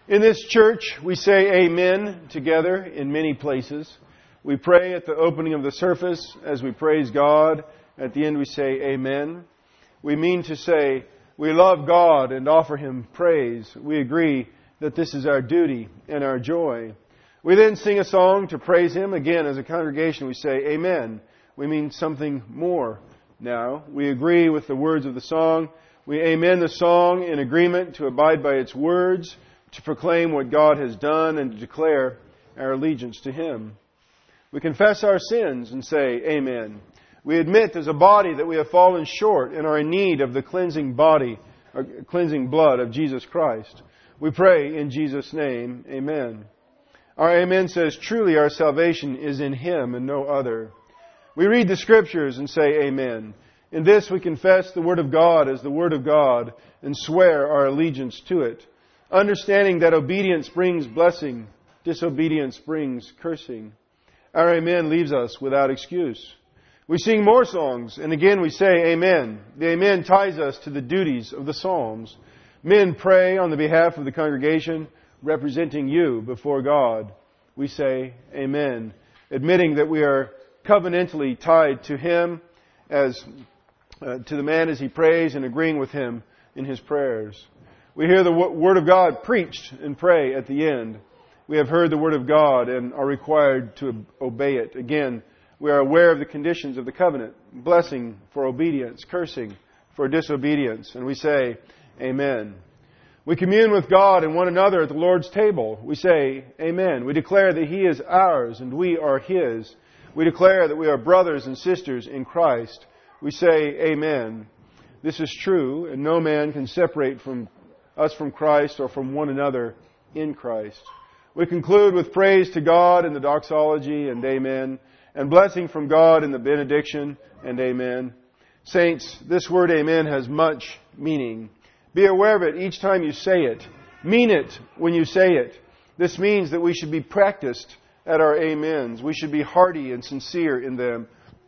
In this church, we say amen together in many places. We pray at the opening of the service as we praise God. At the end, we say amen. We mean to say we love God and offer Him praise. We agree that this is our duty and our joy. We then sing a song to praise Him. Again, as a congregation, we say amen. We mean something more now. We agree with the words of the song. We amen the song in agreement to abide by its words, to proclaim what God has done, and to declare our allegiance to Him. We confess our sins and say amen. We admit as a body that we have fallen short and are in need of the cleansing blood of Jesus Christ. We pray in Jesus' name, amen. Our amen says, truly our salvation is in Him and no other. We read the Scriptures and say amen. In this we confess the Word of God as the Word of God and swear our allegiance to it, understanding that obedience brings blessing, disobedience brings cursing. Our amen leaves us without excuse. We sing more songs, and again we say amen. The amen ties us to the duties of the Psalms. Men pray on the behalf of the congregation, representing you before God. We say amen, admitting that we are covenantally tied to Him as to the man as he prays and agreeing with him in his prayers. We hear the Word of God preached and pray at the end. We have heard the Word of God and are required to obey it. Again, we are aware of the conditions of the covenant. Blessing for obedience, cursing for disobedience. And we say, amen. We commune with God and one another at the Lord's table. We say, amen. We declare that He is ours and we are His. We declare that we are brothers and sisters in Christ. We say, amen. This is true, and no man can separate us from Christ or from one another in Christ. We conclude with praise to God in the doxology and amen, and blessing from God in the benediction and amen. Saints, this word amen has much meaning. Be aware of it each time you say it. Mean it when you say it. This means that we should be practiced at our amens. We should be hearty and sincere in them.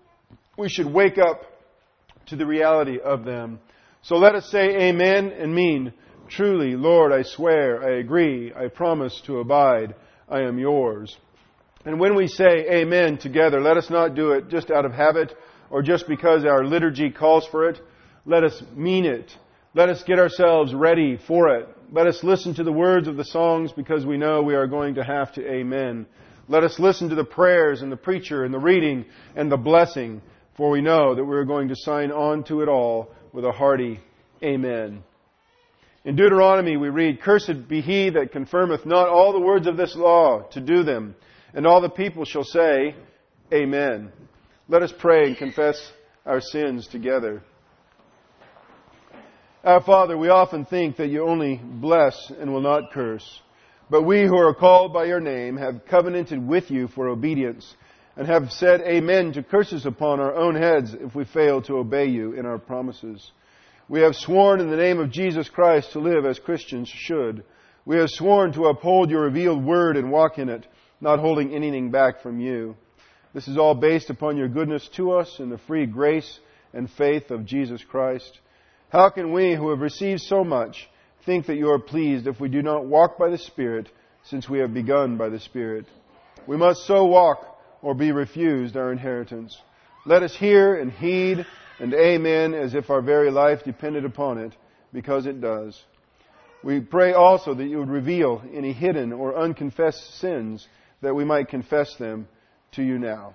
We should wake up to the reality of them. So let us say amen and mean, truly, Lord, I swear, I agree, I promise to abide, I am yours. And when we say amen together, let us not do it just out of habit or just because our liturgy calls for it. Let us mean it. Let us get ourselves ready for it. Let us listen to the words of the songs because we know we are going to have to amen. Let us listen to the prayers and the preacher and the reading and the blessing, for we know that we are going to sign on to it all with a hearty amen. In Deuteronomy we read, Cursed be he that confirmeth not all the words of this law to do them, and all the people shall say, amen. Let us pray and confess our sins together. Our Father, we often think that you only bless and will not curse. But we who are called by your name have covenanted with you for obedience and have said amen to curses upon our own heads if we fail to obey you in our promises. We have sworn in the name of Jesus Christ to live as Christians should. We have sworn to uphold your revealed word and walk in it, not holding anything back from you. This is all based upon your goodness to us and the free grace and faith of Jesus Christ. How can we who have received so much think that you are pleased if we do not walk by the Spirit, since we have begun by the Spirit? We must so walk or be refused our inheritance. Let us hear and heed and amen as if our very life depended upon it, because it does. We pray also that you would reveal any hidden or unconfessed sins, that we might confess them to you now.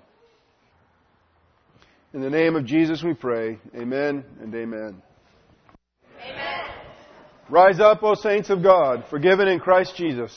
In the name of Jesus we pray, amen and amen. Amen. Rise up, O saints of God, forgiven in Christ Jesus.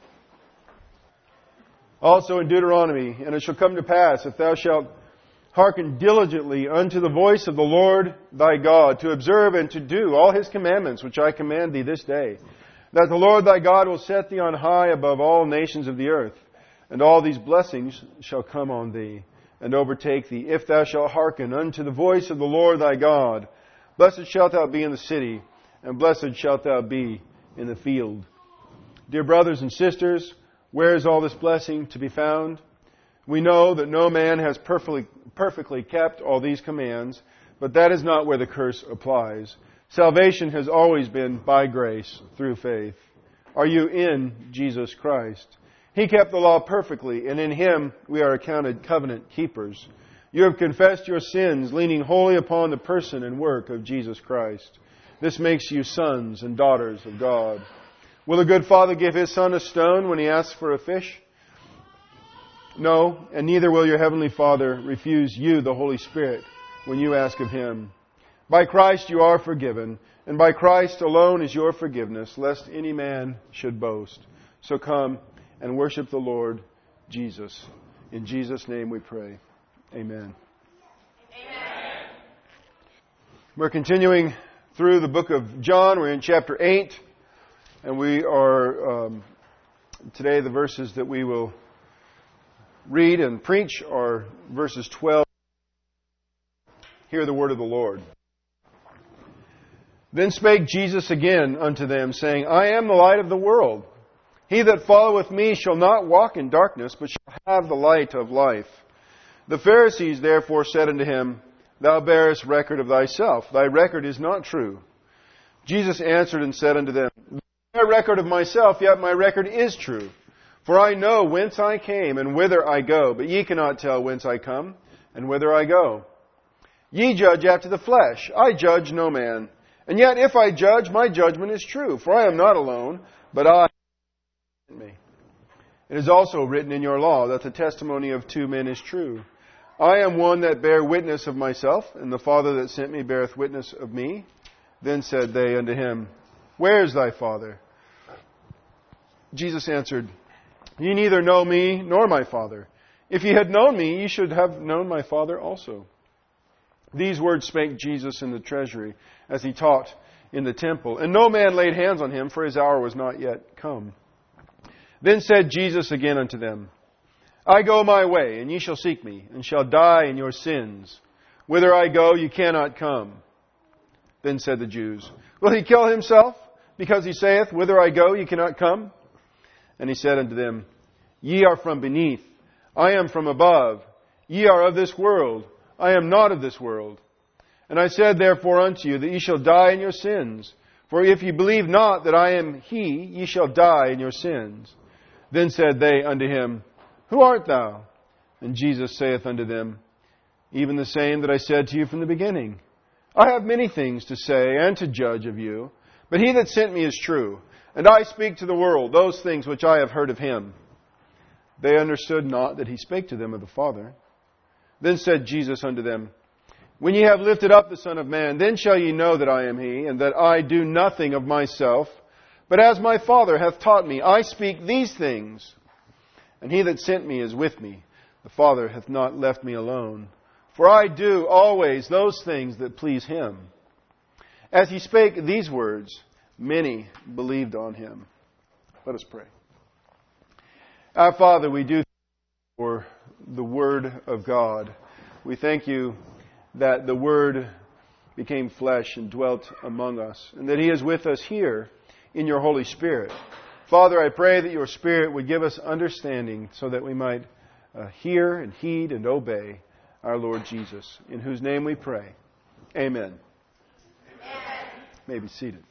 Also in Deuteronomy, and it shall come to pass, if thou shalt hearken diligently unto the voice of the Lord thy God, to observe and to do all His commandments, which I command thee this day, that the Lord thy God will set thee on high above all nations of the earth, and all these blessings shall come on thee, and overtake thee, if thou shalt hearken unto the voice of the Lord thy God. Blessed shalt thou be in the city, and blessed shalt thou be in the field. Dear brothers and sisters, where is all this blessing to be found? We know that no man has perfectly kept all these commands, but that is not where the curse applies. Salvation has always been by grace through faith. Are you in Jesus Christ? He kept the law perfectly, and in Him we are accounted covenant keepers. You have confessed your sins, leaning wholly upon the person and work of Jesus Christ. This makes you sons and daughters of God. Will a good father give his son a stone when he asks for a fish? No, and neither will your heavenly Father refuse you the Holy Spirit when you ask of Him. By Christ you are forgiven, and by Christ alone is your forgiveness, lest any man should boast. So come and worship the Lord Jesus. In Jesus' name we pray. Amen. Amen. We're continuing through the book of John. We're in chapter 8, and we are today the verses that we will read and preach are verses 12. Hear the word of the Lord. Then spake Jesus again unto them, saying, I am the light of the world. He that followeth me shall not walk in darkness, but shall have the light of life. The Pharisees therefore said unto him, Thou bearest record of thyself. Thy record is not true. Jesus answered and said unto them, I bear record of myself, yet my record is true. For I know whence I came and whither I go, but ye cannot tell whence I come and whither I go. Ye judge after the flesh. I judge no man. And yet if I judge, my judgment is true. For I am not alone, but I sent me. It is also written in your law that the testimony of two men is true. I am one that bear witness of myself, and the Father that sent me beareth witness of me. Then said they unto him, Where is thy Father? Jesus answered, Ye neither know me nor my Father. If ye had known me, ye should have known my Father also. These words spake Jesus in the treasury, as he taught in the temple. And no man laid hands on him, for his hour was not yet come. Then said Jesus again unto them, I go my way, and ye shall seek me, and shall die in your sins. Whither I go, ye cannot come. Then said the Jews, Will he kill himself, because he saith, Whither I go, ye cannot come? And he said unto them, Ye are from beneath, I am from above. Ye are of this world, I am not of this world. And I said therefore unto you, that ye shall die in your sins. For if ye believe not that I am He, ye shall die in your sins. Then said they unto him, Who art thou? And Jesus saith unto them, Even the same that I said to you from the beginning. I have many things to say and to judge of you, but he that sent me is true, and I speak to the world those things which I have heard of him. They understood not that he spake to them of the Father. Then said Jesus unto them, When ye have lifted up the Son of Man, then shall ye know that I am He, and that I do nothing of myself, but as my Father hath taught me, I speak these things. And he that sent me is with me. The Father hath not left me alone, for I do always those things that please Him. As he spake these words, many believed on Him. Let us pray. Our Father, we do thank you for the Word of God. We thank you that the Word became flesh and dwelt among us, and that He is with us here in your Holy Spirit. Father, I pray that your Spirit would give us understanding so that we might hear and heed and obey our Lord Jesus, in whose name we pray. Amen. Amen. You may be seated.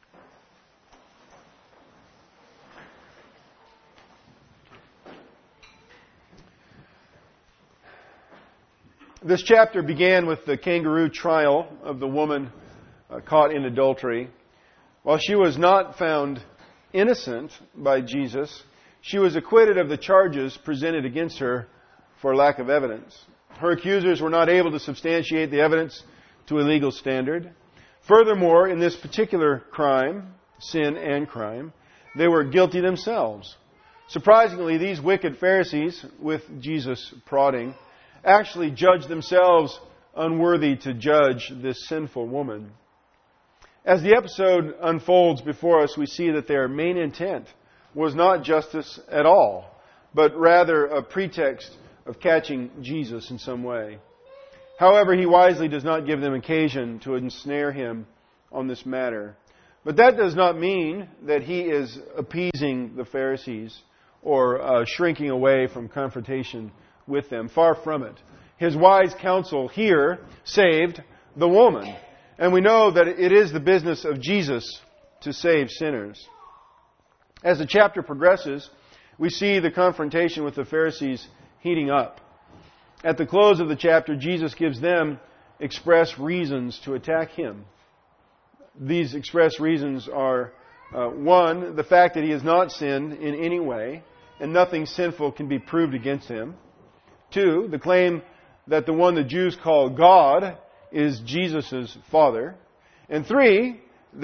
This chapter began with the kangaroo trial of the woman caught in adultery. While she was not found innocent by Jesus, she was acquitted of the charges presented against her for lack of evidence. Her accusers were not able to substantiate the evidence to a legal standard. Furthermore, in this particular crime, sin and crime, they were guilty themselves. Surprisingly, these wicked Pharisees, with Jesus prodding, actually judged themselves unworthy to judge this sinful woman. As the episode unfolds before us, we see that their main intent was not justice at all, but rather a pretext of catching Jesus in some way. However, He wisely does not give them occasion to ensnare Him on this matter. But that does not mean that He is appeasing the Pharisees or shrinking away from confrontation with them. Far from it. His wise counsel here saved the woman. And we know that it is the business of Jesus to save sinners. As the chapter progresses, we see the confrontation with the Pharisees heating up. At the close of the chapter, Jesus gives them express reasons to attack Him. These express reasons are, one, the fact that He has not sinned in any way, and nothing sinful can be proved against Him. Two, the claim that the one the Jews call God is Jesus' Father. And three,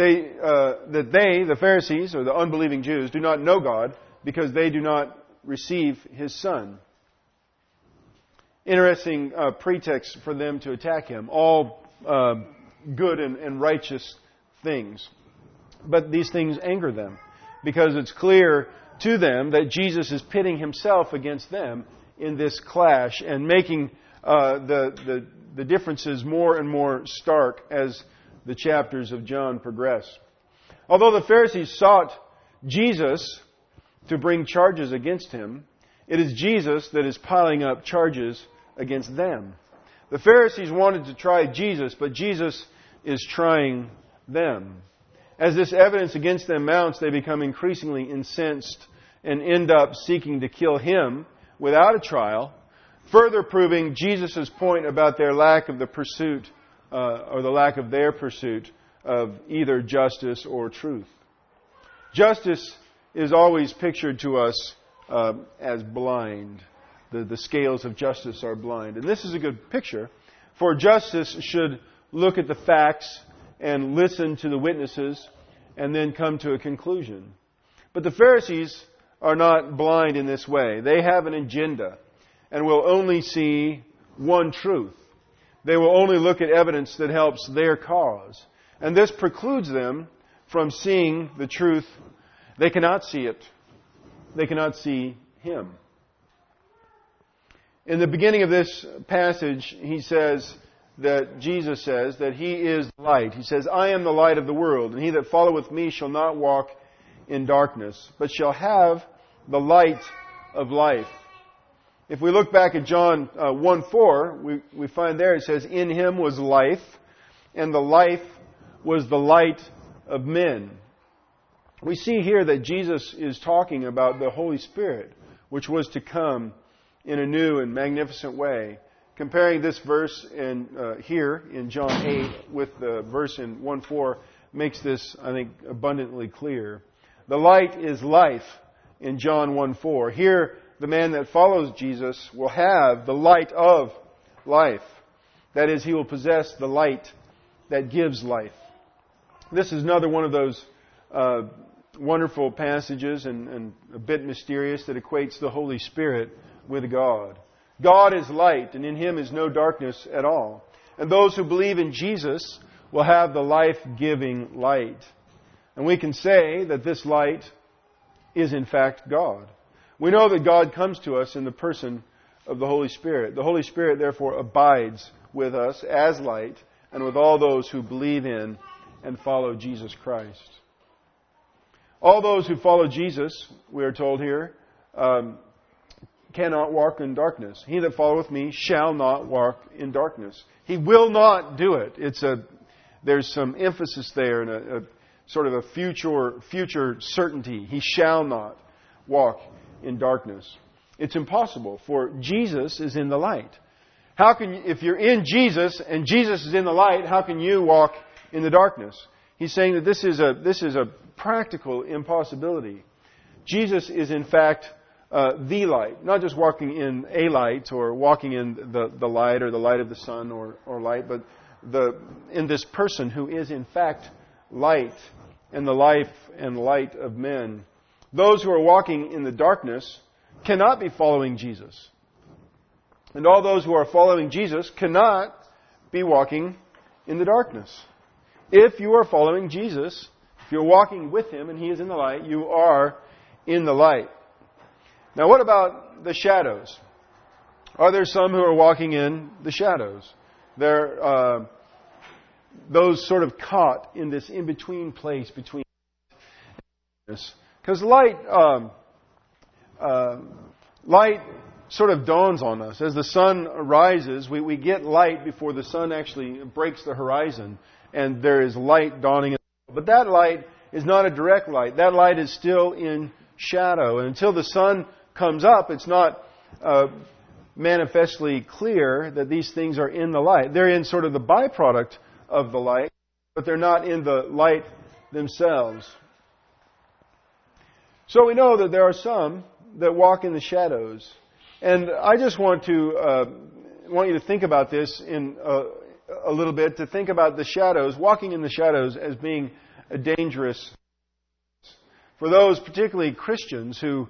the Pharisees, or the unbelieving Jews, do not know God because they do not receive His Son. Interesting pretext for them to attack Him. All good and righteous things. But these things anger them because it's clear to them that Jesus is pitting Himself against them in this clash and making the differences more and more stark as the chapters of John progress. Although the Pharisees sought Jesus to bring charges against Him, it is Jesus that is piling up charges against them. The Pharisees wanted to try Jesus, but Jesus is trying them. As this evidence against them mounts, they become increasingly incensed and end up seeking to kill Him without a trial, further proving Jesus' point about their lack of the pursuit, or the lack of their pursuit of either justice or truth. Justice is always pictured to us as blind. The scales of justice are blind. And this is a good picture, for justice should look at the facts and listen to the witnesses and then come to a conclusion. But the Pharisees are not blind in this way. They have an agenda and will only see one truth. They will only look at evidence that helps their cause. And this precludes them from seeing the truth. They cannot see it. They cannot see Him. In the beginning of this passage, Jesus says that He is light. He says, I am the light of the world, and he that followeth me shall not walk in darkness, but shall have the light of life. If we look back at John 1:4, we find there it says, in Him was life, and the life was the light of men. We see here that Jesus is talking about the Holy Spirit, which was to come in a new and magnificent way. Comparing this verse here in John 8 with the verse in 1:4 makes this, I think, abundantly clear. The light is life in John 1:4. Here, the man that follows Jesus will have the light of life. That is, he will possess the light that gives life. This is another one of those wonderful passages and a bit mysterious that equates the Holy Spirit with God. God is light, and in Him is no darkness at all. And those who believe in Jesus will have the life-giving light. And we can say that this light is in fact God. We know that God comes to us in the person of the Holy Spirit. The Holy Spirit, therefore, abides with us as light and with all those who believe in and follow Jesus Christ. All those who follow Jesus, we are told here, cannot walk in darkness. He that followeth me shall not walk in darkness. He will not do it. There's some emphasis there and a sort of a future certainty. He shall not walk in darkness. It's impossible, for Jesus is in the light. How can you, if you're in Jesus and Jesus is in the light, how can you walk in the darkness? He's saying that this is a practical impossibility. Jesus is in fact the light, not just walking in a light or walking in the light or the light of the sun or light, but in this person who is in fact light and the life and light of men. Those who are walking in the darkness cannot be following Jesus. And all those who are following Jesus cannot be walking in the darkness. If you are following Jesus, if you're walking with Him and He is in the light, you are in the light. Now, what about the shadows? Are there some who are walking in the shadows? They're those sort of caught in this in-between place between darkness. Because light sort of dawns on us. As the sun rises, we get light before the sun actually breaks the horizon, and there is light dawning. But that light is not a direct light. That light is still in shadow. And until the sun comes up, it's not manifestly clear that these things are in the light. They're in sort of the byproduct of the light, but they're not in the light themselves. So we know that there are some that walk in the shadows. And I just want you to think about this in a little bit, to think about the shadows, walking in the shadows as being a dangerous. For those particularly Christians who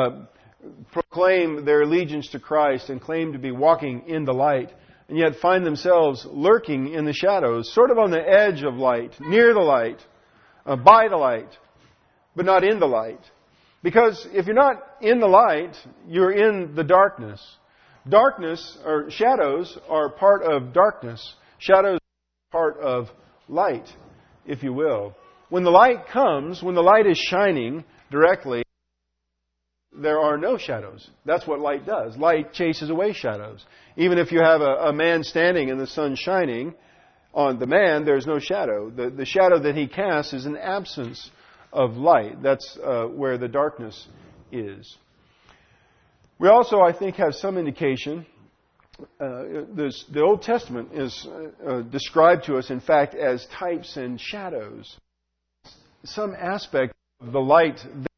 proclaim their allegiance to Christ and claim to be walking in the light, and yet find themselves lurking in the shadows, sort of on the edge of light, near the light, by the light, but not in the light. Because if you're not in the light, you're in the darkness. Darkness, or shadows, are part of darkness. Shadows are part of light, if you will. When the light comes, when the light is shining directly, there are no shadows. That's what light does. Light chases away shadows. Even if you have a man standing and the sun shining on the man, there's no shadow. The shadow that he casts is an absence of light. That's where the darkness is. We also, I think, have some indication. The Old Testament is described to us, in fact, as types and shadows. Some aspect of the light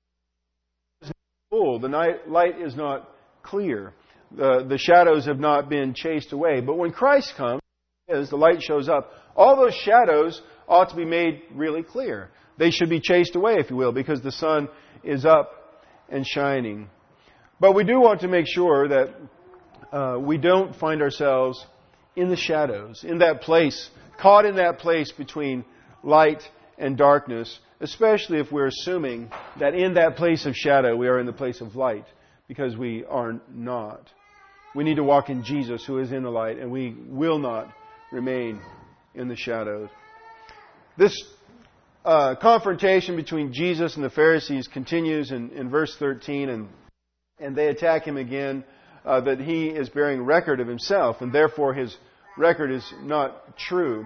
is not full. The light is not clear. The shadows have not been chased away. But when Christ comes, as the light shows up, all those shadows ought to be made really clear. They should be chased away, if you will, because the sun is up and shining. But we do want to make sure that we don't find ourselves in the shadows, in that place, caught in that place between light and darkness, especially if we're assuming that in that place of shadow we are in the place of light, because we are not. We need to walk in Jesus, who is in the light, and we will not remain in the shadows. This confrontation between Jesus and the Pharisees continues in verse 13, and they attack him again, that he is bearing record of himself, and therefore his record is not true.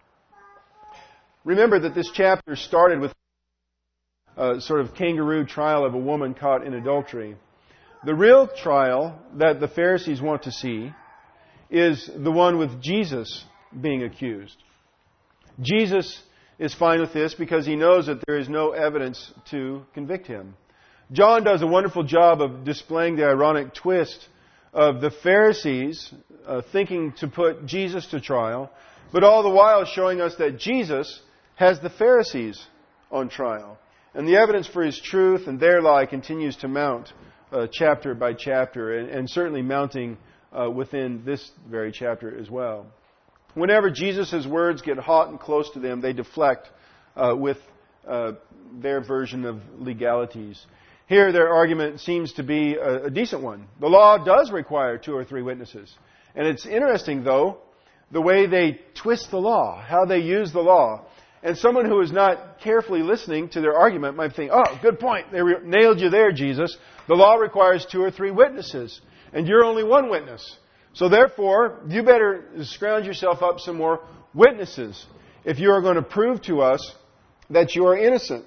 Remember that this chapter started with a sort of kangaroo trial of a woman caught in adultery. The real trial that the Pharisees want to see is the one with Jesus being accused. Jesus is fine with this because he knows that there is no evidence to convict him. John does a wonderful job of displaying the ironic twist of the Pharisees thinking to put Jesus to trial, but all the while showing us that Jesus has the Pharisees on trial. And the evidence for his truth and their lie continues to mount chapter by chapter, and certainly mounting within this very chapter as well. Whenever Jesus' words get hot and close to them, they deflect with their version of legalities. Here, their argument seems to be a decent one. The law does require 2 or 3 witnesses. And it's interesting, though, the way they twist the law, how they use the law. And someone who is not carefully listening to their argument might think, oh, good point. They nailed you there, Jesus. The law requires 2 or 3 witnesses, and you're only one witness. So therefore, you better scrounge yourself up some more witnesses if you are going to prove to us that you are innocent.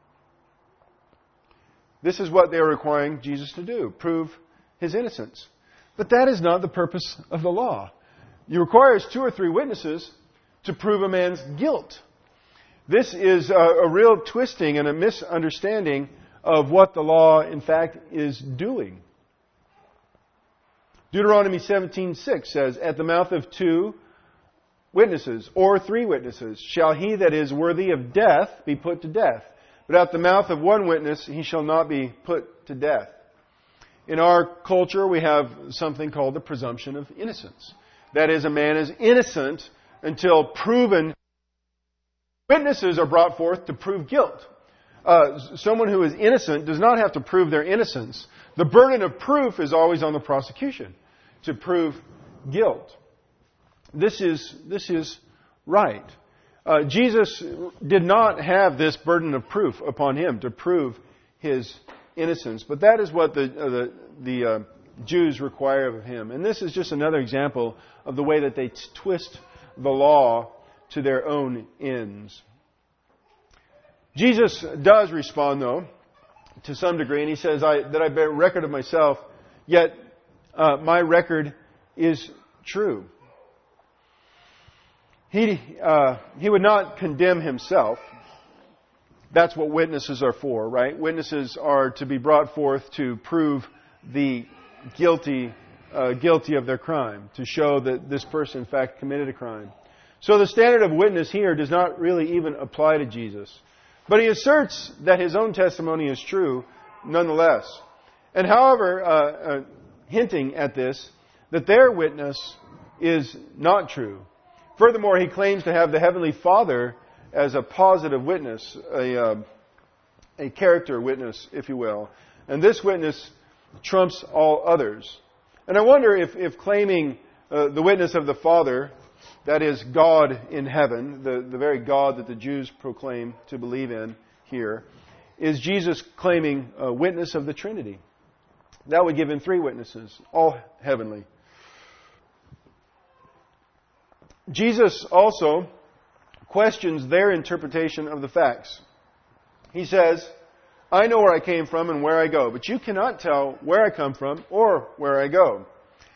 This is what they are requiring Jesus to do, prove his innocence. But that is not the purpose of the law. It requires 2 or 3 witnesses to prove a man's guilt. This is a real twisting and a misunderstanding of what the law, in fact, is doing. Deuteronomy 17:6 says, "At the mouth of 2 witnesses or 3 witnesses shall he that is worthy of death be put to death. But at the mouth of 1 witness he shall not be put to death." In our culture, we have something called the presumption of innocence. That is, a man is innocent until proven. Witnesses are brought forth to prove guilt. Someone who is innocent does not have to prove their innocence. The burden of proof is always on the prosecution to prove guilt. This is right. Jesus did not have this burden of proof upon him to prove his innocence, but that is what the Jews require of him. And this is just another example of the way that they twist the law to their own ends. Jesus does respond, though, to some degree, and he says that I bear record of myself, yet my record is true. He would not condemn himself. That's what witnesses are for, right? Witnesses are to be brought forth to prove the guilty of their crime, to show that this person, in fact, committed a crime. So the standard of witness here does not really even apply to Jesus. But he asserts that his own testimony is true nonetheless. And however, hinting at this, that their witness is not true. Furthermore, he claims to have the Heavenly Father as a positive witness, a character witness, if you will. And this witness trumps all others. And I wonder if claiming the witness of the Father, that is God in heaven, the very God that the Jews proclaim to believe in here, is Jesus claiming a witness of the Trinity. That would give him three witnesses, all heavenly. Jesus also questions their interpretation of the facts. He says, I know where I came from and where I go, but you cannot tell where I come from or where I go.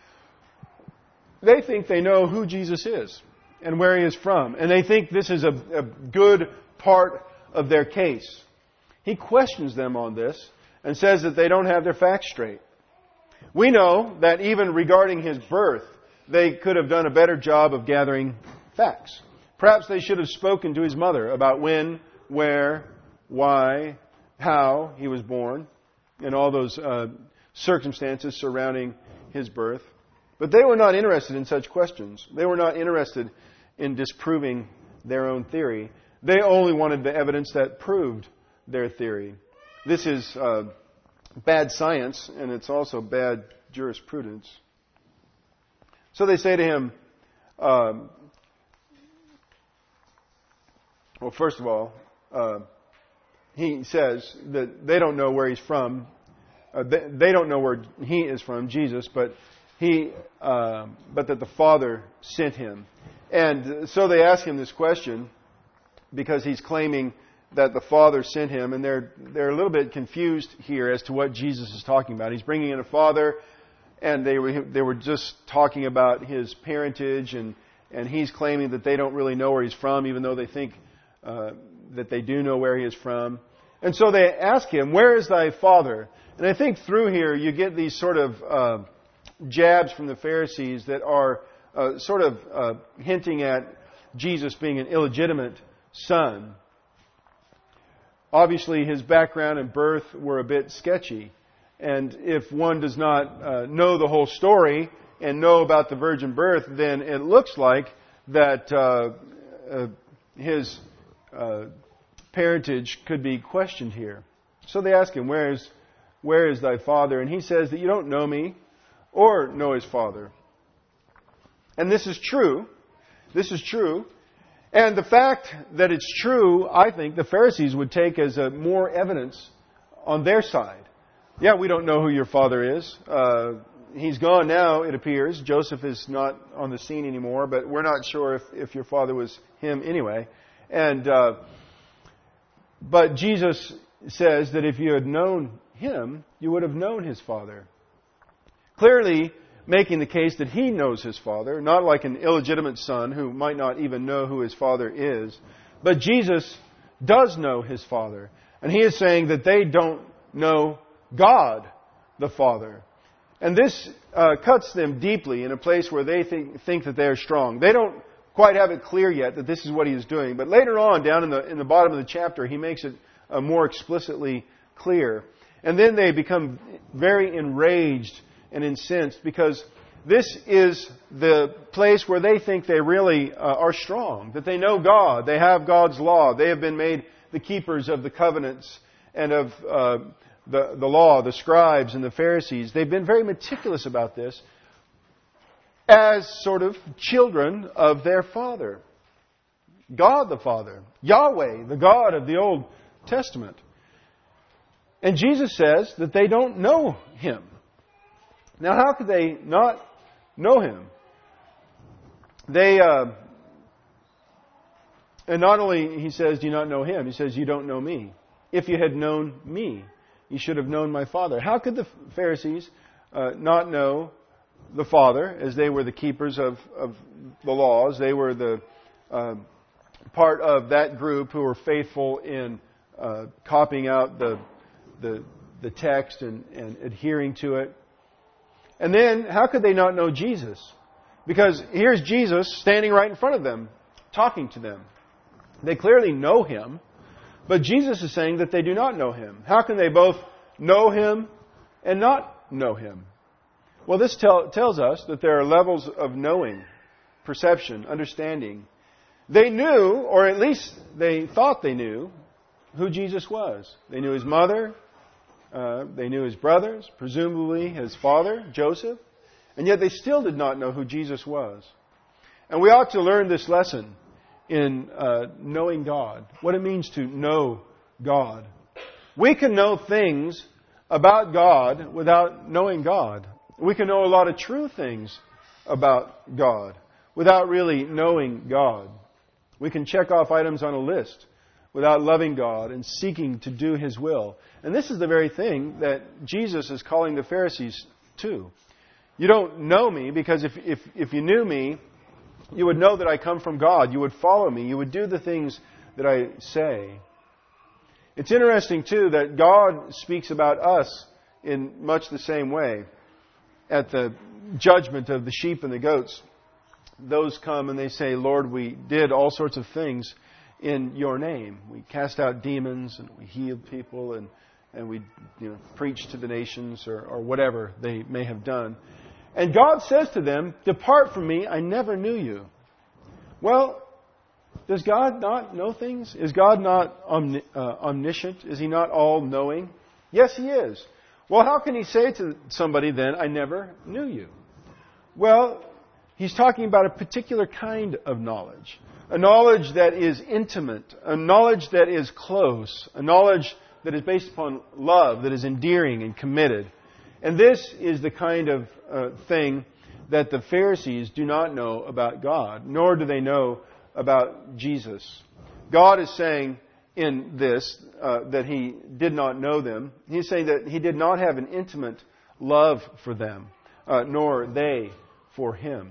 They think they know who Jesus is and where he is from, and they think this is a good part of their case. He questions them on this and says that they don't have their facts straight. We know that even regarding his birth, they could have done a better job of gathering facts. Perhaps they should have spoken to his mother about when, where, why, how he was born, and all those circumstances surrounding his birth. But they were not interested in such questions. They were not interested in disproving their own theory. They only wanted the evidence that proved their theory. This is bad science, and it's also bad jurisprudence. So they say to him, well, first of all, he says that they don't know where he's from. They don't know where he is from, Jesus, but that the Father sent him. And so they ask him this question because he's claiming that the Father sent him, and they're a little bit confused here as to what Jesus is talking about. He's bringing in a father, and they were just talking about his parentage, and he's claiming that they don't really know where he's from, even though they think that they do know where he is from. And so they ask him, where is thy Father? And I think through here you get these sort of jabs from the Pharisees that are sort of hinting at Jesus being an illegitimate son. Obviously, his background and birth were a bit sketchy. And if one does not know the whole story and know about the virgin birth, then it looks like that his parentage could be questioned here. So they ask him, where is thy Father? And he says that you don't know me or know his Father. And this is true. This is true. And the fact that it's true, I think, the Pharisees would take as more evidence on their side. Yeah, we don't know who your father is. He's gone now, it appears. Joseph is not on the scene anymore, but we're not sure if your father was him anyway. And but Jesus says that if you had known him, you would have known his Father. Clearly making the case that he knows his Father, not like an illegitimate son who might not even know who his Father is. But Jesus does know his Father. And he is saying that they don't know God, the Father. And this cuts them deeply in a place where they think that they are strong. They don't quite have it clear yet that this is what he is doing. But later on, down in the bottom of the chapter, he makes it more explicitly clear. And then they become very enraged and incensed because this is the place where they think they really are strong, that they know God, they have God's law, they have been made the keepers of the covenants and of the law, the scribes and the Pharisees. They've been very meticulous about this as sort of children of their Father. God the Father, Yahweh, the God of the Old Testament. And Jesus says that they don't know him. Now, how could they not know him? They And not only, he says, do you not know him? He says, you don't know me. If you had known me, you should have known my Father. How could the Pharisees not know the Father, as they were the keepers of the laws? They were the part of that group who were faithful in copying out the text and adhering to it. And then, how could they not know Jesus? Because here's Jesus standing right in front of them, talking to them. They clearly know Him, but Jesus is saying that they do not know Him. How can they both know Him and not know Him? Well, this tells us that there are levels of knowing, perception, understanding. They knew, or at least they thought they knew, who Jesus was. They knew His mother, they knew His brothers, presumably His father, Joseph, and yet they still did not know who Jesus was. And we ought to learn this lesson in knowing God, what it means to know God. We can know things about God without knowing God. We can know a lot of true things about God without really knowing God. We can check off items on a list without loving God and seeking to do His will. And this is the very thing that Jesus is calling the Pharisees to. You don't know me because if you knew me, you would know that I come from God. You would follow me. You would do the things that I say. It's interesting, too, that God speaks about us in much the same way. At the judgment of the sheep and the goats, those come and they say, Lord, we did all sorts of things in your name. We cast out demons and we healed people and we preached to the nations or whatever they may have done. And God says to them, depart from me, I never knew you. Well, does God not know things? Is God not omniscient? Is He not all-knowing? Yes, He is. Well, how can He say to somebody then, I never knew you? Well, He's talking about a particular kind of knowledge. A knowledge that is intimate. A knowledge that is close. A knowledge that is based upon love, that is endearing and committed. And this is the kind of thing that the Pharisees do not know about God, nor do they know about Jesus. God is saying in this that He did not know them. He's saying that He did not have an intimate love for them, nor they for Him.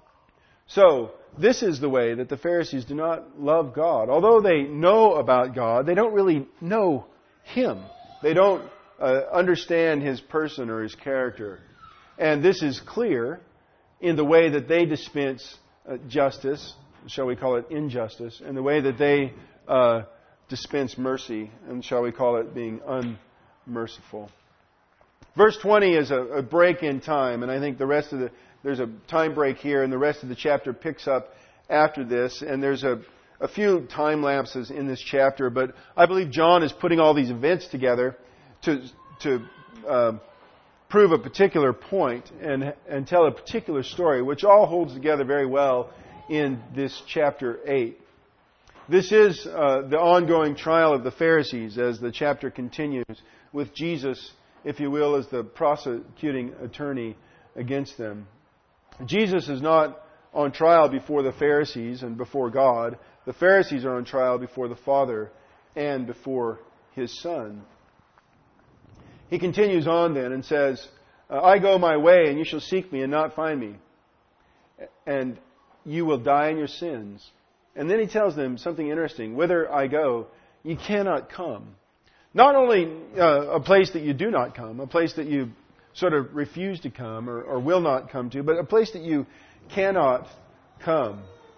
So, this is the way that the Pharisees do not love God. Although they know about God, they don't really know Him. They don't understand His person or His character. And this is clear in the way that they dispense justice, shall we call it injustice, and the way that they dispense mercy, and shall we call it being unmerciful. Verse 20 is a break in time, and I think there's a time break here, and the rest of the chapter picks up after this, and there's a few time lapses in this chapter, but I believe John is putting all these events together to prove a particular point and tell a particular story, which all holds together very well in this chapter 8. This is the ongoing trial of the Pharisees as the chapter continues, with Jesus, if you will, as the prosecuting attorney against them. Jesus is not on trial before the Pharisees and before God. The Pharisees are on trial before the Father and before His Son. He continues on then and says, I go my way and you shall seek me and not find me. And you will die in your sins. And then He tells them something interesting. Whither I go, you cannot come. Not only a place that you do not come, a place that you sort of refuse to come or will not come to, but a place that you cannot come.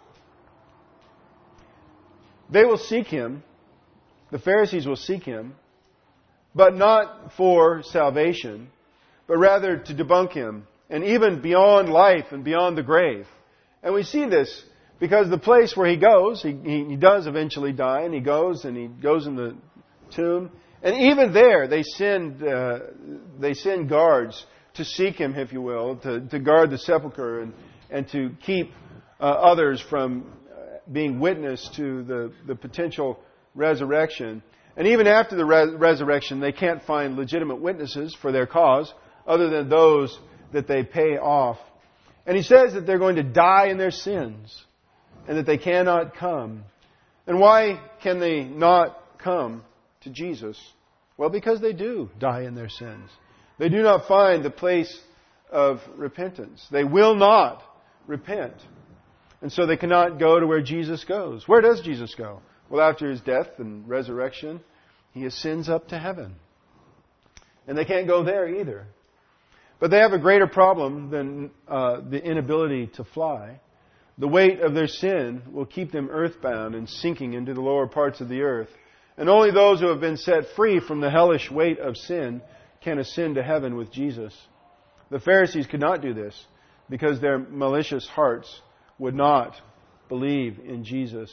They will seek Him. The Pharisees will seek Him, but not for salvation, but rather to debunk Him, and even beyond life and beyond the grave. And we see this because the place where He goes, He does eventually die, and He goes in the tomb. And even there, they send guards to seek Him, if you will, to guard the sepulchre and to keep others from being witness to the potential resurrection. And even after the resurrection, they can't find legitimate witnesses for their cause other than those that they pay off. And He says that they're going to die in their sins and that they cannot come. And why can they not come to Jesus? Well, because they do die in their sins. They do not find the place of repentance. They will not repent. And so they cannot go to where Jesus goes. Where does Jesus go? Well, after His death and resurrection, He ascends up to heaven. And they can't go there either. But they have a greater problem than the inability to fly. The weight of their sin will keep them earthbound and sinking into the lower parts of the earth. And only those who have been set free from the hellish weight of sin can ascend to heaven with Jesus. The Pharisees could not do this because their malicious hearts would not believe in Jesus.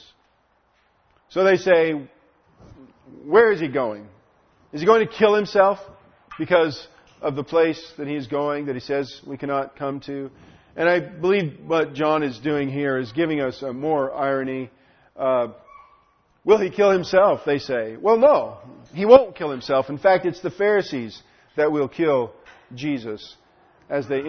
So they say, where is He going? Is He going to kill Himself because of the place that He is going that He says we cannot come to? And I believe what John is doing here is giving us more irony. Will He kill Himself, they say. Well, no, He won't kill Himself. In fact, it's the Pharisees that will kill Jesus as they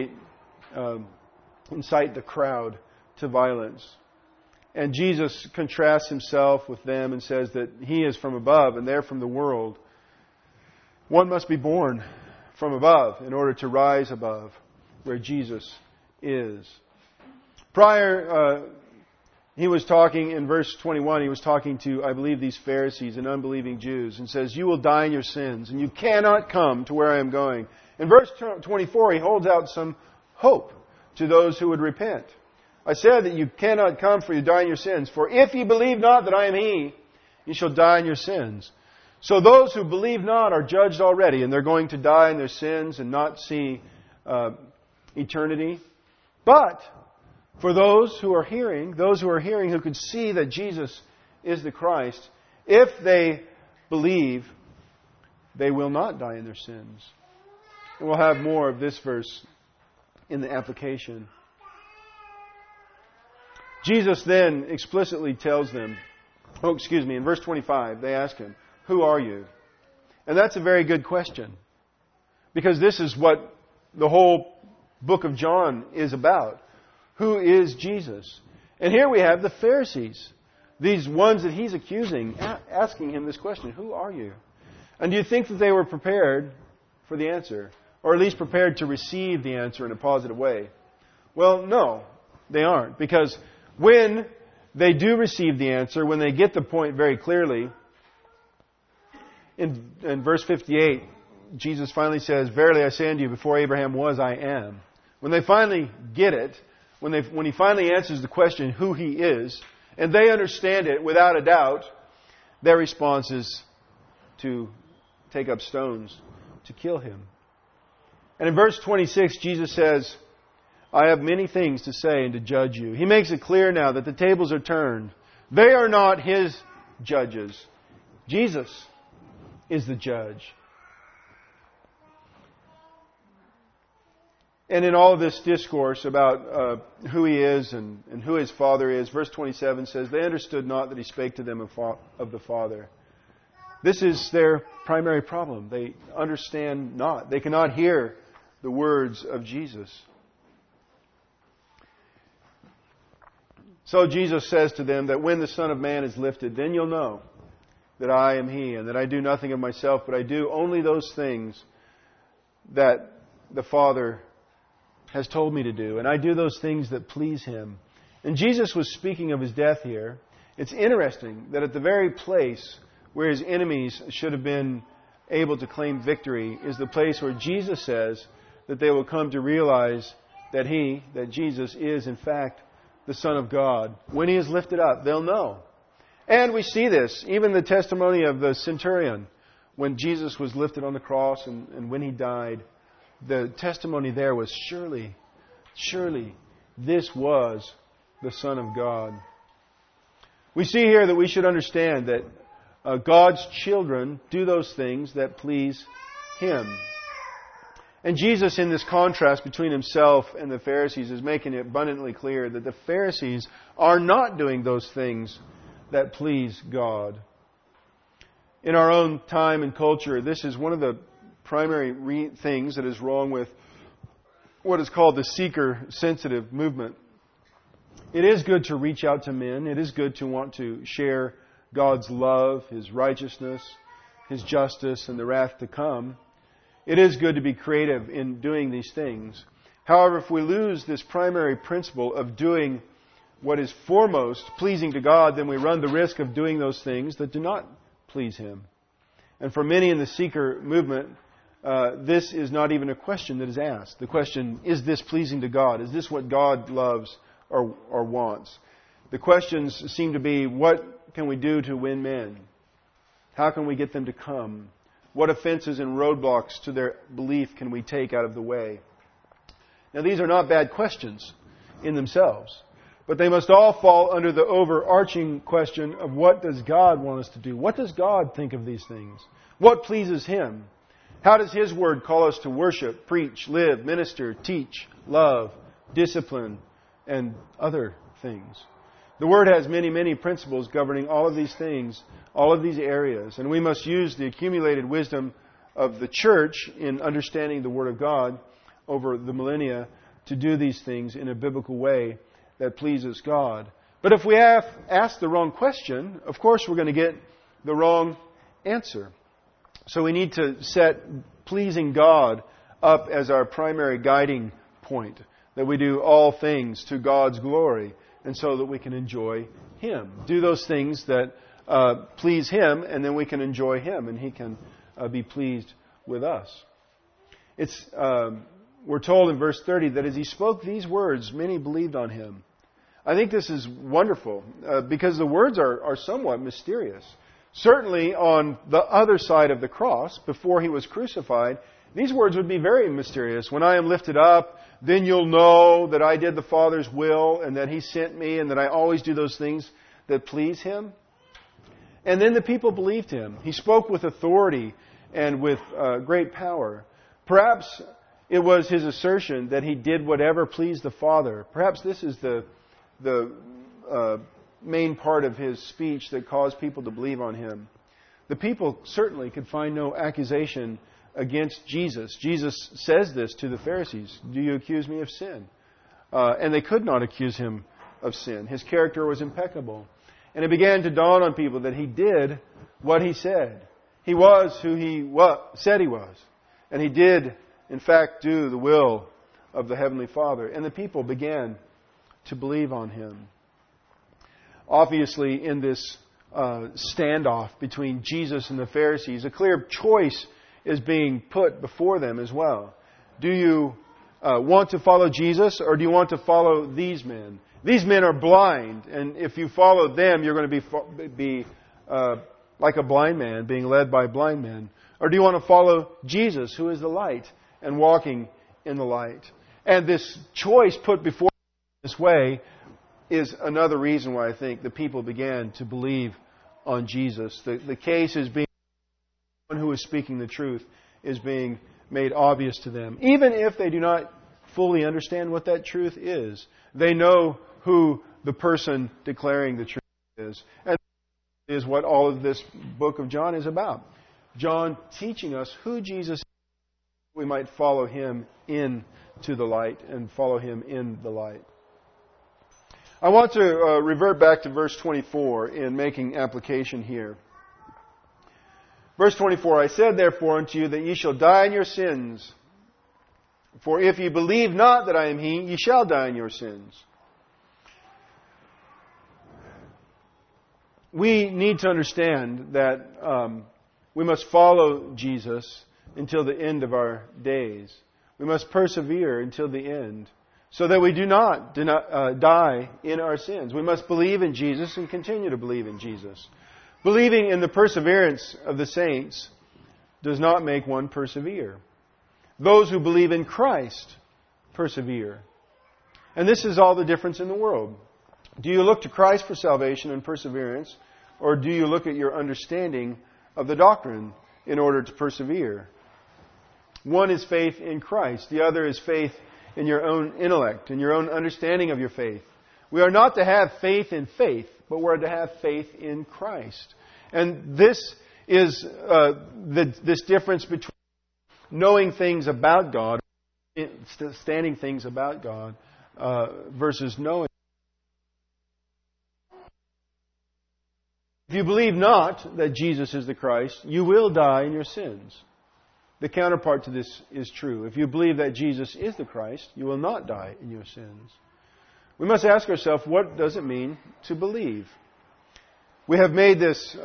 incite the crowd to violence. And Jesus contrasts Himself with them and says that He is from above and they're from the world. One must be born from above in order to rise above where Jesus is. Prior, He was talking in verse 21, He was talking to, I believe, these Pharisees and unbelieving Jews and says, you will die in your sins and you cannot come to where I am going. In verse 24, He holds out some hope to those who would repent. I said that you cannot come for you die in your sins. For if ye believe not that I am He, ye shall die in your sins. So those who believe not are judged already, and they're going to die in their sins and not see eternity. But for those who are hearing who could see that Jesus is the Christ, if they believe, they will not die in their sins. And we'll have more of this verse in the application. Jesus then explicitly tells them, in verse 25, they ask Him, who are you? And that's a very good question. Because this is what the whole book of John is about. Who is Jesus? And here we have the Pharisees, these ones that He's accusing, asking Him this question, who are you? And do you think that they were prepared for the answer? Or at least prepared to receive the answer in a positive way? Well, no, they aren't. Because when they do receive the answer, when they get the point very clearly, in verse 58, Jesus finally says, verily I say unto you, before Abraham was, I am. When they finally get it, when He finally answers the question who He is, and they understand it without a doubt, their response is to take up stones to kill Him. And in verse 26, Jesus says, I have many things to say and to judge you. He makes it clear now that the tables are turned. They are not His judges. Jesus is the judge. And in all of this discourse about who He is and who His Father is, verse 27 says, they understood not that He spake to them of the Father. This is their primary problem. They understand not. They cannot hear the words of Jesus. So Jesus says to them that when the Son of Man is lifted, then you'll know that I am He, and that I do nothing of myself, but I do only those things that the Father has told me to do. And I do those things that please Him. And Jesus was speaking of His death here. It's interesting that at the very place where His enemies should have been able to claim victory is the place where Jesus says that they will come to realize that Jesus is in fact the Son of God. When He is lifted up, they'll know. And we see this, even the testimony of the centurion, when Jesus was lifted on the cross and when He died, the testimony there was surely this was the Son of God. We see here that we should understand that God's children do those things that please Him. And Jesus, in this contrast between Himself and the Pharisees, is making it abundantly clear that the Pharisees are not doing those things that please God. In our own time and culture, this is one of the primary things that is wrong with what is called the seeker-sensitive movement. It is good to reach out to men. It is good to want to share God's love, His righteousness, His justice, and the wrath to come. It is good to be creative in doing these things. However, if we lose this primary principle of doing what is foremost pleasing to God, then we run the risk of doing those things that do not please Him. And for many in the seeker movement, this is not even a question that is asked. The question, is this pleasing to God? Is this what God loves or wants? The questions seem to be, what can we do to win men? How can we get them to come? What offenses and roadblocks to their belief can we take out of the way? Now, these are not bad questions in themselves, but they must all fall under the overarching question of what does God want us to do? What does God think of these things? What pleases Him? How does His Word call us to worship, preach, live, minister, teach, love, discipline, and other things? The Word has many, many principles governing all of these things, all of these areas, and we must use the accumulated wisdom of the church in understanding the Word of God over the millennia to do these things in a biblical way that pleases God. But if we have asked the wrong question, of course we're going to get the wrong answer. So we need to set pleasing God up as our primary guiding point, that we do all things to God's glory, and so that we can enjoy Him. Do those things that please Him, and then we can enjoy Him, and He can be pleased with us. We're told in verse 30 that as He spoke these words, many believed on Him. I think this is wonderful because the words are somewhat mysterious. Certainly on the other side of the cross, before He was crucified, these words would be very mysterious. When I am lifted up, then you'll know that I did the Father's will and that He sent me and that I always do those things that please Him. And then the people believed Him. He spoke with authority and with great power. Perhaps it was His assertion that He did whatever pleased the Father. Perhaps this is the main part of His speech that caused people to believe on Him. The people certainly could find no accusation against Jesus. Jesus says this to the Pharisees. Do you accuse me of sin? And they could not accuse Him of sin. His character was impeccable. And it began to dawn on people that He did what He said. He was who He said He was. And He did, in fact, do the will of the Heavenly Father. And the people began to believe on Him. Obviously, in this standoff between Jesus and the Pharisees, a clear choice is being put before them as well. Do you want to follow Jesus, or do you want to follow these men? These men are blind, and if you follow them, you're going to be like a blind man, being led by blind men. Or do you want to follow Jesus, who is the light, and walking in the light? And this choice put before them this way is another reason why I think the people began to believe on Jesus. The case is being, one who is speaking the truth is being made obvious to them. Even if they do not fully understand what that truth is, they know who the person declaring the truth is. And that is what all of this book of John is about. John teaching us who Jesus is, we might follow Him into the light and follow Him in the light. I want to revert back to verse 24 in making application here. Verse 24, I said therefore unto you that ye shall die in your sins. For if ye believe not that I am He, ye shall die in your sins. We need to understand that we must follow Jesus until the end of our days. We must persevere until the end, so that we do not die in our sins. We must believe in Jesus and continue to believe in Jesus. Believing in the perseverance of the saints does not make one persevere. Those who believe in Christ persevere. And this is all the difference in the world. Do you look to Christ for salvation and perseverance, or do you look at your understanding of the doctrine in order to persevere? One is faith in Christ. The other is faith in your own intellect, in your own understanding of your faith. We are not to have faith in faith, but we're to have faith in Christ. And this is this difference between knowing things about God, understanding things about God, versus knowing. If you believe not that Jesus is the Christ, you will die in your sins. The counterpart to this is true. If you believe that Jesus is the Christ, you will not die in your sins. We must ask ourselves, what does it mean to believe? We have made this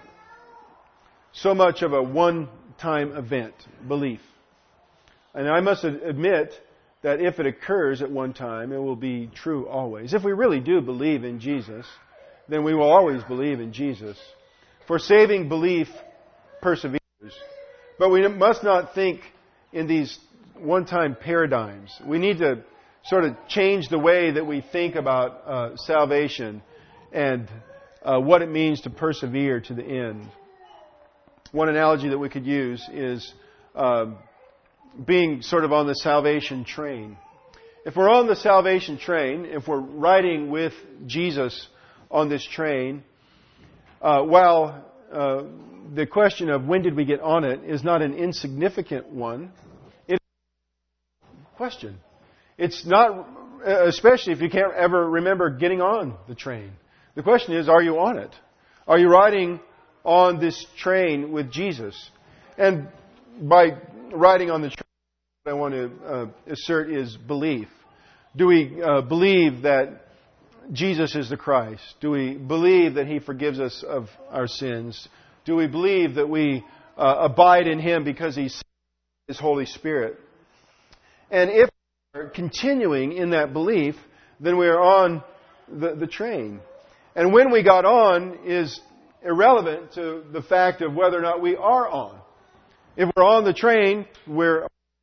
so much of a one-time event, belief. And I must admit that if it occurs at one time, it will be true always. If we really do believe in Jesus, then we will always believe in Jesus. For saving belief perseveres. But we must not think in these one-time paradigms. We need to sort of change the way that we think about salvation and what it means to persevere to the end. One analogy that we could use is being sort of on the salvation train. If we're on the salvation train, if we're riding with Jesus on this train, while the question of when did we get on it is not an insignificant one, it's a question. It's not, especially if you can't ever remember getting on the train. The question is, are you on it? Are you riding on this train with Jesus? And by riding on the train, what I want to assert is belief. Do we believe that Jesus is the Christ? Do we believe that He forgives us of our sins? Do we believe that we abide in Him because He sent His Holy Spirit? And if we're continuing in that belief, then we are on the train. And when we got on is irrelevant to the fact of whether or not we are on. If we're on the train, we're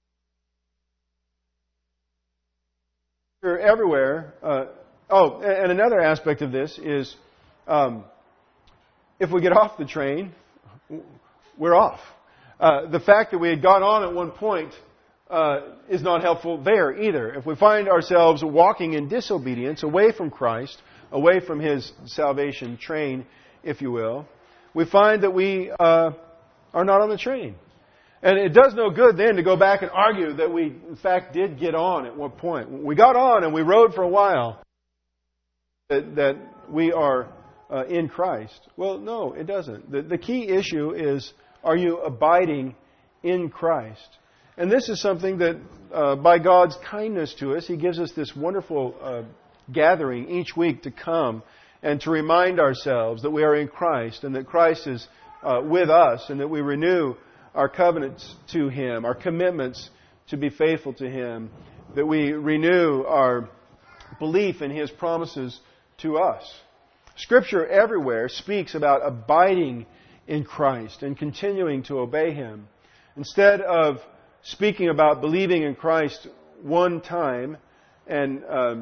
everywhere. And another aspect of this is if we get off the train, we're off. The fact that we had got on at one point is not helpful there either. If we find ourselves walking in disobedience away from Christ, away from His salvation train, if you will, we find that we are not on the train. And it does no good then to go back and argue that we, in fact, did get on at one point. We got on and we rode for a while. That we are in Christ. Well, no, it doesn't. The key issue is, are you abiding in Christ? And this is something that, by God's kindness to us, He gives us this wonderful gathering each week to come and to remind ourselves that we are in Christ and that Christ is with us and that we renew our covenants to Him, our commitments to be faithful to Him, that we renew our belief in His promises to us. Scripture everywhere speaks about abiding in Christ and continuing to obey Him. Instead of speaking about believing in Christ one time and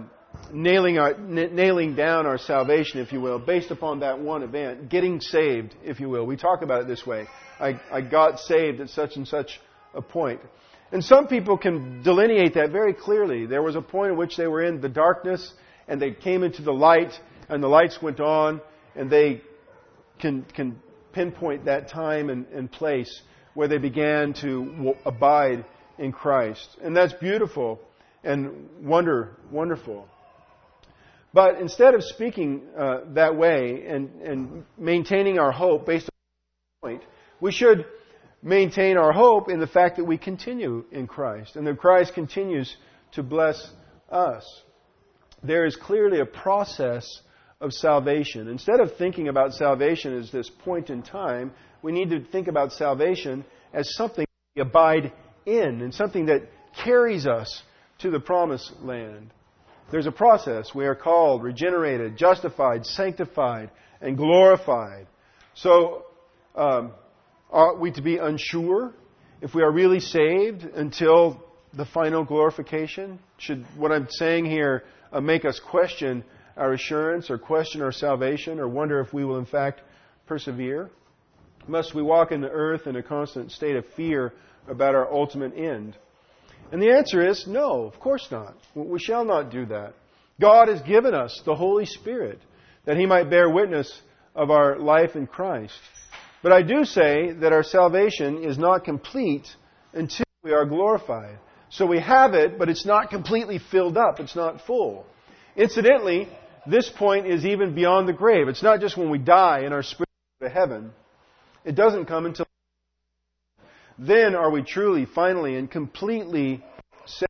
nailing down our salvation, if you will, based upon that one event, getting saved, if you will. We talk about it this way. I got saved at such and such a point. And some people can delineate that very clearly. There was a point at which they were in the darkness and they came into the light and the lights went on, and they can pinpoint that time and place where they began to abide in Christ. And that's beautiful and wonderful. But instead of speaking that way and maintaining our hope based on that point, we should maintain our hope in the fact that we continue in Christ and that Christ continues to bless us. There is clearly a process of salvation. Instead of thinking about salvation as this point in time, we need to think about salvation as something we abide in and something that carries us to the promised land. There's a process. We are called, regenerated, justified, sanctified, and glorified. So, are we to be unsure if we are really saved until the final glorification? Should what I'm saying here make us question our assurance or question our salvation or wonder if we will in fact persevere? Must we walk in the earth in a constant state of fear about our ultimate end? And the answer is no, of course not. We shall not do that. God has given us the Holy Spirit that He might bear witness of our life in Christ. But I do say that our salvation is not complete until we are glorified. So we have it, but it's not completely filled up. It's not full. Incidentally, this point is even beyond the grave. It's not just when we die and our spirit to heaven, it doesn't come until then are we truly, finally, and completely saved.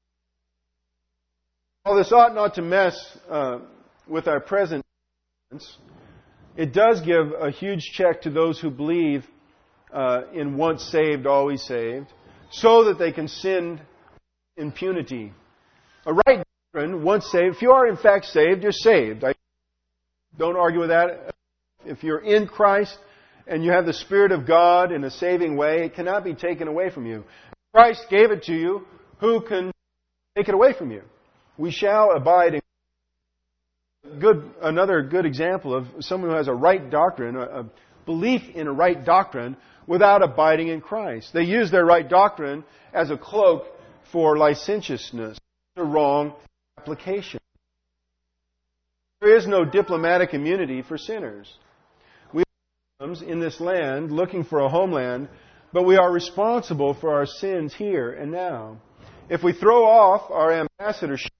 While this ought not to mess with our present, it does give a huge check to those who believe in once saved, always saved, so that they can sin in impunity. A right doctrine, once saved, if you are in fact saved, you're saved. I don't argue with that. If you're in Christ and you have the Spirit of God in a saving way, it cannot be taken away from you. Christ gave it to you. Who can take it away from you? We shall abide in another good example of someone who has a right doctrine, a belief in a right doctrine, without abiding in Christ. They use their right doctrine as a cloak for licentiousness, a wrong application. There is no diplomatic immunity for sinners. We are in this land looking for a homeland, but we are responsible for our sins here and now. If we throw off our ambassadorship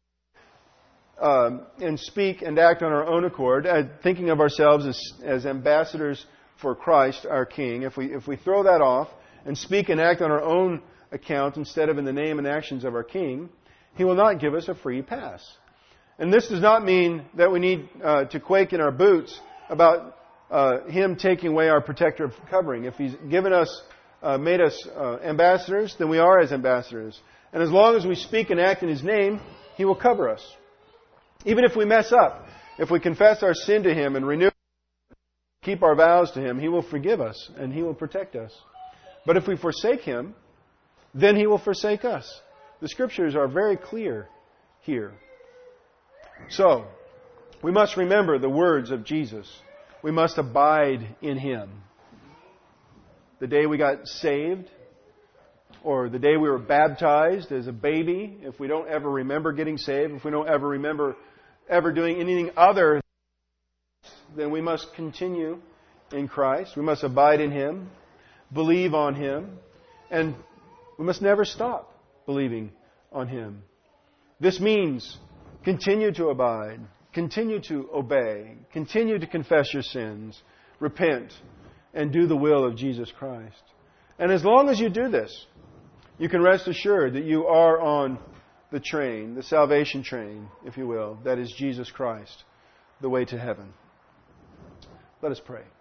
and speak and act on our own accord, thinking of ourselves as ambassadors for Christ, our King, if we throw that off and speak and act on our own account instead of in the name and actions of our King, He will not give us a free pass. And this does not mean that we need to quake in our boots about Him taking away our protective covering. If He's given us, made us ambassadors, then we are as ambassadors. And as long as we speak and act in His name, He will cover us. Even if we mess up, if we confess our sin to Him and renew, keep our vows to Him, He will forgive us and He will protect us. But if we forsake Him, then He will forsake us. The Scriptures are very clear here. So, we must remember the words of Jesus. We must abide in Him. The day we got saved, or the day we were baptized as a baby, if we don't ever remember getting saved, if we don't ever remember ever doing anything other, then we must continue in Christ. We must abide in Him, believe on Him, and we must never stop believing on Him. This means continue to abide, continue to obey, continue to confess your sins, repent, and do the will of Jesus Christ. And as long as you do this, you can rest assured that you are on the train, the salvation train, if you will, that is Jesus Christ, the way to heaven. Let us pray.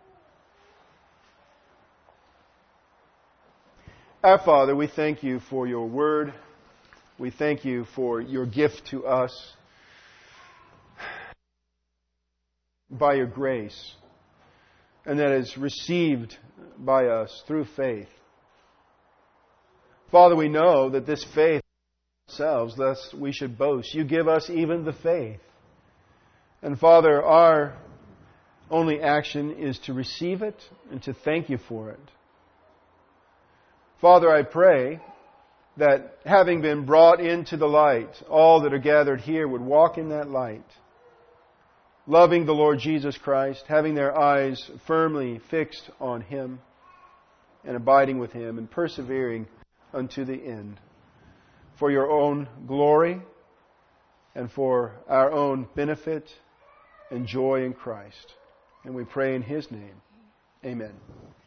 Our Father, we thank You for Your Word. We thank You for Your gift to us by Your grace, and that is received by us through faith. Father, we know that this faith ourselves, lest we should boast. You give us even the faith. And Father, our only action is to receive it and to thank You for it. Father, I pray that having been brought into the light, all that are gathered here would walk in that light, loving the Lord Jesus Christ, having their eyes firmly fixed on Him and abiding with Him and persevering unto the end, for Your own glory and for our own benefit and joy in Christ. And we pray in His name. Amen.